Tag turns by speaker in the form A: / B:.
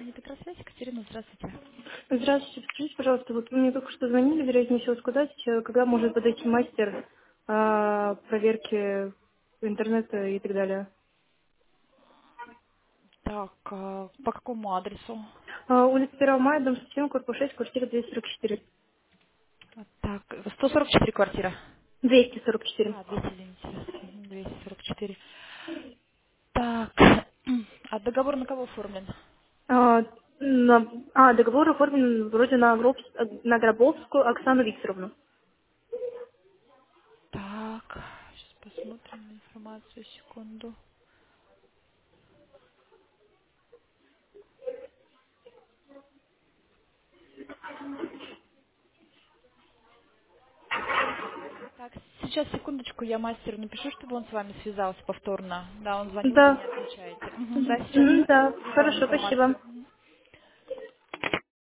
A: компания Петросвязь. Екатерина, здравствуйте.
B: Здравствуйте, скажите, пожалуйста, вот вы мне только что звонили, вероятнее всего, сказать, когда может подойти мастер проверки интернета и так далее.
A: Так, по какому адресу?
B: Улица 1 мая, дом 7, корпус 6, квартира 244.
A: Так, 144 квартира.
B: 244.
A: 200, извините. 244. Так, а договор на кого оформлен?
B: Договор оформлен вроде на Гробовскую Оксану Викторовну.
A: Так, сейчас посмотрим информацию, секунду. Так, сейчас, секундочку, я мастеру напишу, чтобы он с вами связался повторно. Да, он звонил, вы
B: Да.
A: не отвечаете. Да, сейчас
B: Да,
A: дам
B: хорошо, спасибо.
A: информацию.